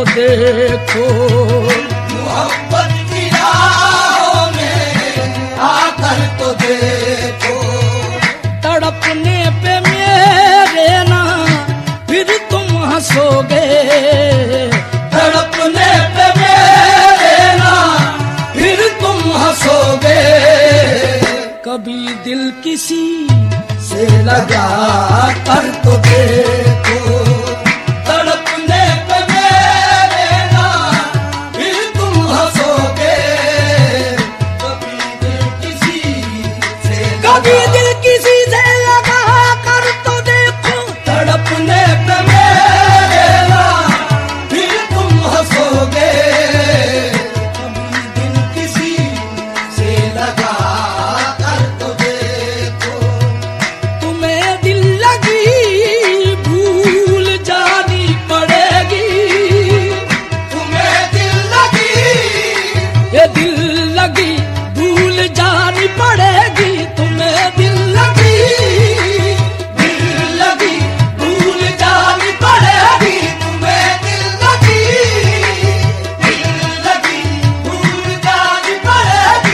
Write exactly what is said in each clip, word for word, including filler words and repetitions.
तो देखो, मोहब्बत की राहों में आकर तो देखो। तड़पने पे मेरे ना फिर तुम हंसोगे, तड़पने पे मेरे ना फिर तुम हंसोगे। कभी दिल किसी से लगा कर तो देखो, तड़पने पे मेरे ना फिर तुम हंसोगे। कभी दिल किसी से कभी दिल किसी से लगा कर तो देखो, तड़पने पे मेरे ना फिर तुम हंसोगे। कभी दिल किसी से लगा कर तो देखो, तुम्हें दिल लगी भूल जानी पड़ेगी, तुम्हें दिल लगी ये दिल लगी भूल जानी पड़ेगी, तुम्हें दिल लगी दिल लगी भूल जानी पड़ेगी। तुम्हें दिल लगी दिल लगी भूल जानी पड़ेगी।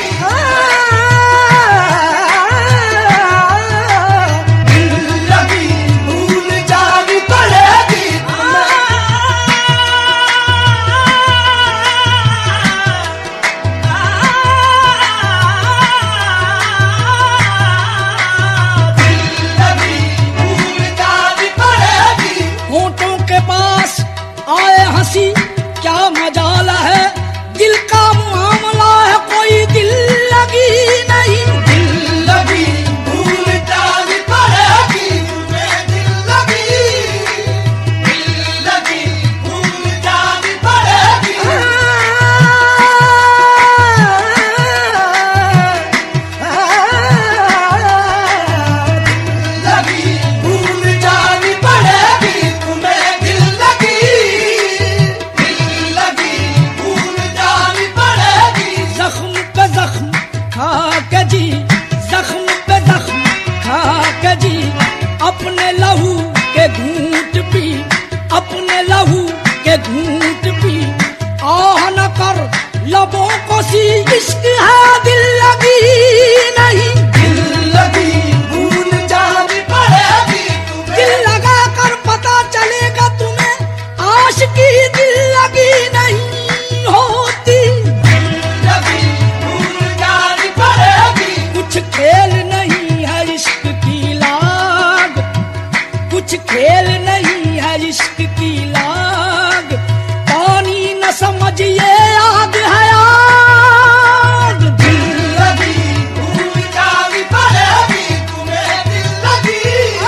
दिल लगी भूल जानी पड़ेगी। दिल लगी भूल जानी पड़ेगी। होठों के पास आए हंसी क्या मजाल है, दिल का मामला है कोई दिल लगी नहीं। दिल लगी भूल जानी पड़ेगी। तुम्हें दिल लगी दिल लगी भूल जानी पड़ेगी। लगी भूल जानी पड़ेगी। तुम्हें दिल लगी दिल लगी भूल जानी पड़ेगी। जख्म पे जख्म खा के जी, जख्म पे जख्म खा के जी, अपने लहू के घूंट पी, अपने लहू के घूंट पी, आह न कर लबों को सी, इश्क है दिल लगी नहीं। दिल लगी भूल जानी पड़ेगी। दिल लगा कर पता चलेगा तुम्हें आशिकी दिल लगी नहीं होती। लगी भूल जानी पड़ेगी। कुछ खेल नहीं है इश्क की लाग, कुछ खेल नहीं है इश्क की लाग, पानी न समझिए आग है आग। दिल लगी भूल जानी पड़ेगी। तुम्हें दिल लगी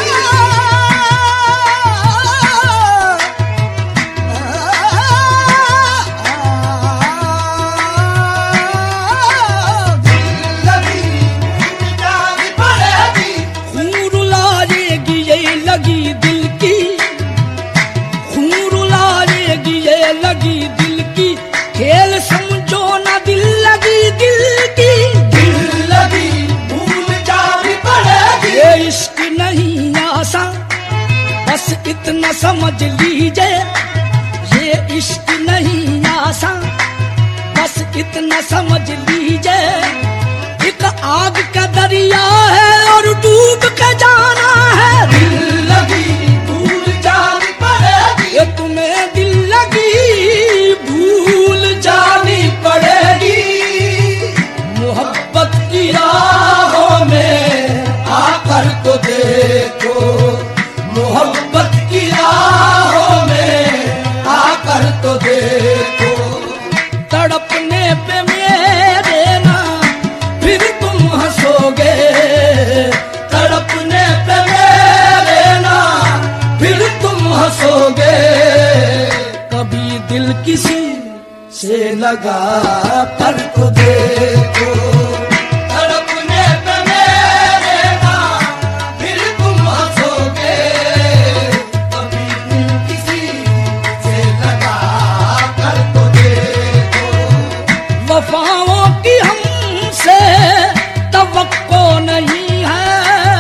दिल लगी भूल जानी पड़ेगी। खून रुलाएगी ये लगी दिल की, खून रुलाएगी ये लगी दिल की, खेल समझो ना दिल लगी दिल की। दिल लगी भूल जानी पड़ेगी। ये इश्क नहीं आसान बस इतना समझ लीजिए, ये इश्क नहीं आसान बस इतना समझ लीजिए, एक आग का दरिया है और डूब के जाना है। दिल लगी भूल जानी पड़ेगी। ये तुम्हें दिल लगी भूल जानी पड़ेगी, मोहब्बत की राहों में आकर तो देखो, मोहब्बत की राहों में आकर तो देखो। तड़पने पे मेरे ना फिर तुम हंसोगे, तड़पने पे मेरे ना फिर तुम हंसोगे। कभी दिल किसी से लगा कर तो देखो, तड़पने पे मेरे ना फिर तुम हंसोगे। कभी दिल किसी से लगा कर तो देखो, वफाओं की हमसे तवक्को नहीं है,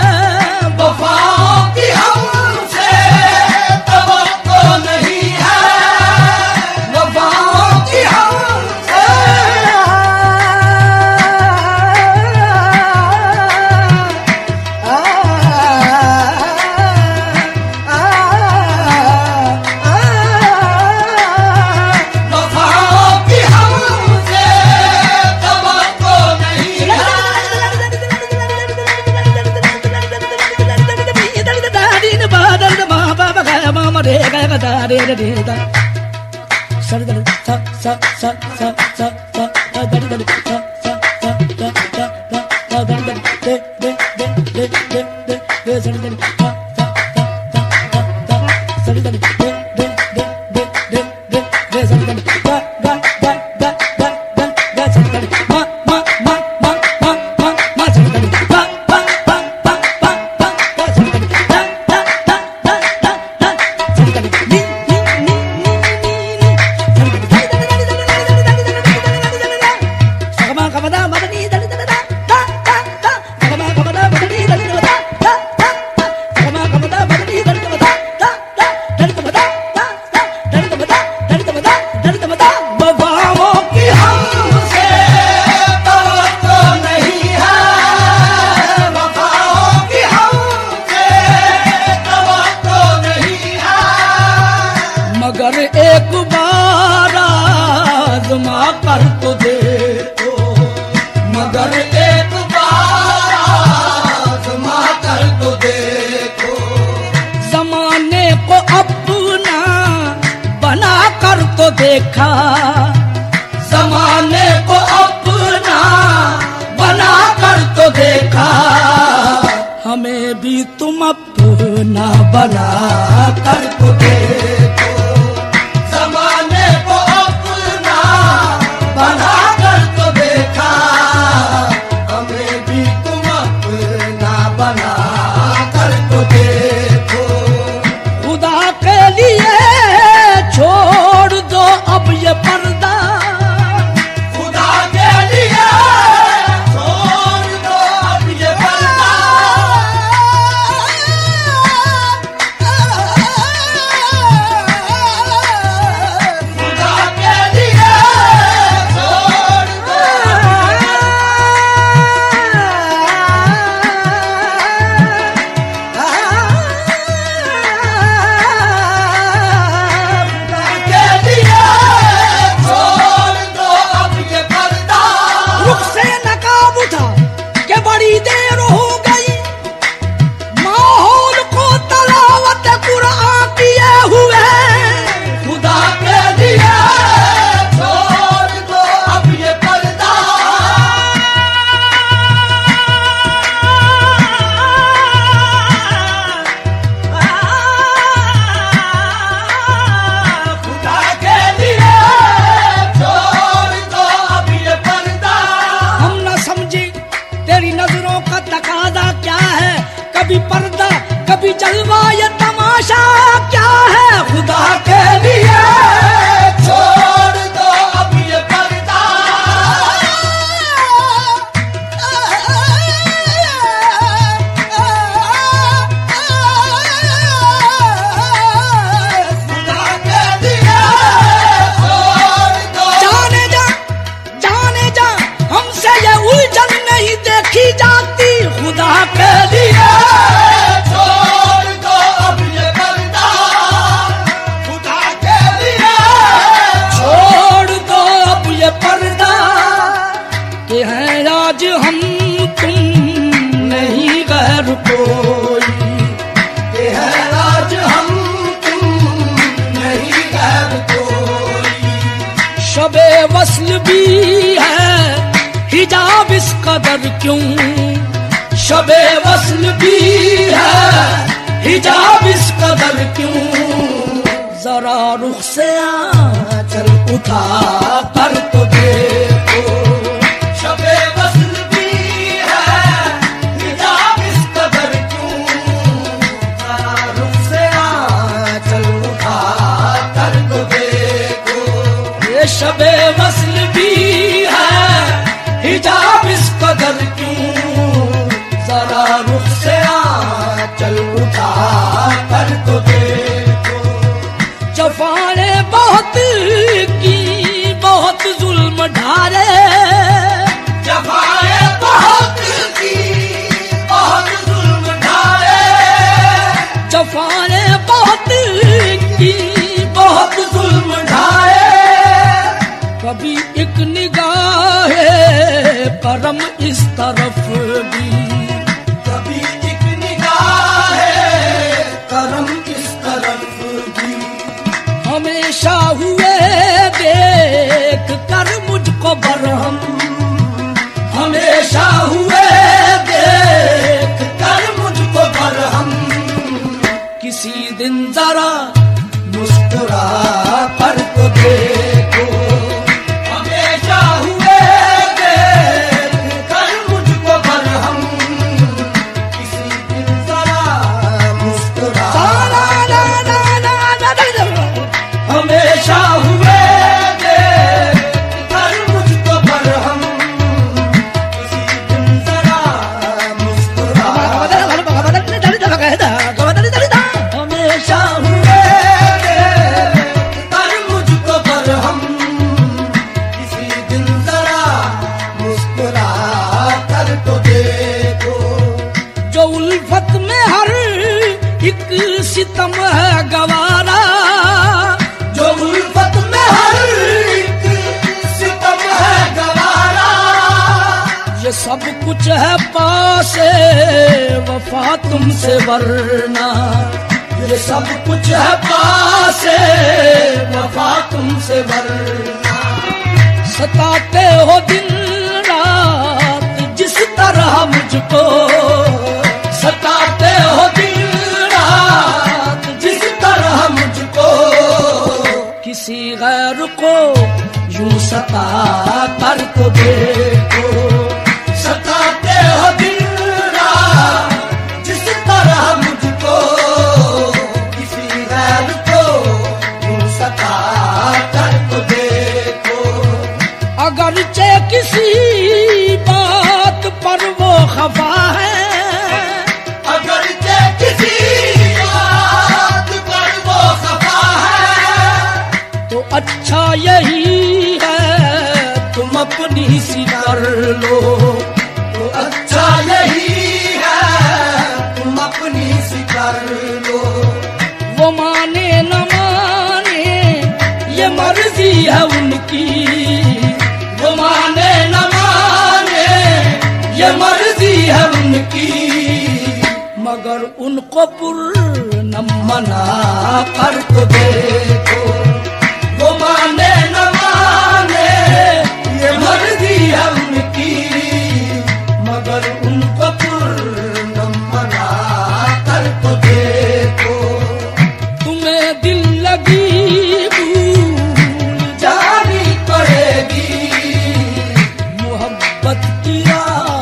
वफाओं की हमसे तवक्को नहीं है। रे रे रे दा सर दा सा सा सा सा सा सा दा दा दा सा सा सा सा सा दा दा दा दे दे दे दे दे दे दे सर दा सा सा सा सा सा सर दा दे दे दे दे दे दे दे सर दा गा गा गा गा गा गा गा सर दा मा मा मा मा मा मा मा सर दा गा गा गा गा गा गा सर दा दा दा दा दा दा सर दा नी नी नी नी नी सर दा सगमा कमदा मदनी दा दा दा दा दा सगमा कमदा मदनी दा दा दा दा सगमा कमदा मदनी दा दा दा दा दा दा दा वफाओं की हमसे तवक्को नहीं है, वफाओं की हमसे तवक्को नहीं है, मगर एक बार आज़मा कर तो देखो, मगर एक बार आज़मा कर तो देखो, जमाने को अपना बना कर तो देखा, ज़माने को अपना बना कर तो देखा, हमें भी तुम अपना बना कर तो देखो, ज़माने को अपना बना कर तो देखा, हमें भी तुम अपना बना कर तो देखो, खुदा के लिए छोड़ दो अब ये पर्दा, खुदा के लिए छोड़ दो अब ये पर्दा, खुदा के लिए छोड़ दो के लिए छोड़ दो अब ये पर्दा, रुख से नकाब उठा के बड़ी देर हो गई, माहौल को तलावत कुरान किए हुए, खुदा के लिए छोड़ दो अब ये पर्दा, खुदा के लिए छोड़ दो अब ये पर्दा, हम न समझे तेरी नजरों का तकादा क्या है, कभी पर्दा कभी जलवा ये तमाशा क्या है, खुदा के लिए छोड़ दो अब ये पर्दा, खुदा के लिए छोड़ दो, जाने जा जाने जा हमसे ये उलझन नहीं देखी जाती, खुदा के लिए छोड़ दो अब ये पर्दा, खुदा के लिए छोड़ दो अब ये पर्दा, कि हैं आज हम तुम नहीं गैर कोई, ये है आज हम तुम नहीं गैर कोई, शबे वस्ल भी है हिजाब इस कदर क्यों, शबे वस्ल भी है हिजाब इस कदर क्यों, जरा रुख से आंचल उठा कर तो देखो, शबे वस्ल भी है हिजाब इस कदर क्यों, जरा रुख से आंचल उठा कर तो देखो, ये शबे वस्ल भी है हिजाब इस कदर क्यों, जरा रुख से आंचल उठा कर तो देखो, जफाने बहुत की बहुत जुल्म ढारे, जफाएं बहुत की बहुत जुल्म ढाए, जफाने बहुत की बहुत जुल्म ढाए, कभी एक निगाह करम इस तरफ भी, कभी एक निगाह करम इस तरफ भी, है पासे वफा तुमसे वरना, ये सब कुछ है पासे वफा तुमसे वरना। सताते हो दिन रात जिस तरह मुझको, सताते हो दिन रात जिस तरह मुझको, किसी गैर को यूं सता कर तो देखो। सताते हो दिन रात जिस तरह मुझको, किसी गैर को यूं सता कर तो देखो। अगरचे किसी बात पर वो खफा है, अगरचे किसी बात पर वो खफा है, तो अच्छा यही है तुम अपनी सी कर लो। तो अच्छा यही है तुम अपनी सी कर लो। वो माने न माने ये मर्जी है उनकी, वो माने न माने ये मर्जी है उनकी, मगर उनको पूर्ण मना कर तो देखो। वो माने न माने ये मर्जी है उनकी, मगर उनको पूर्ण मना कर तो देखो। तुम्हें दिल लगी भूल जानी पड़ेगी मोहब्बत की राह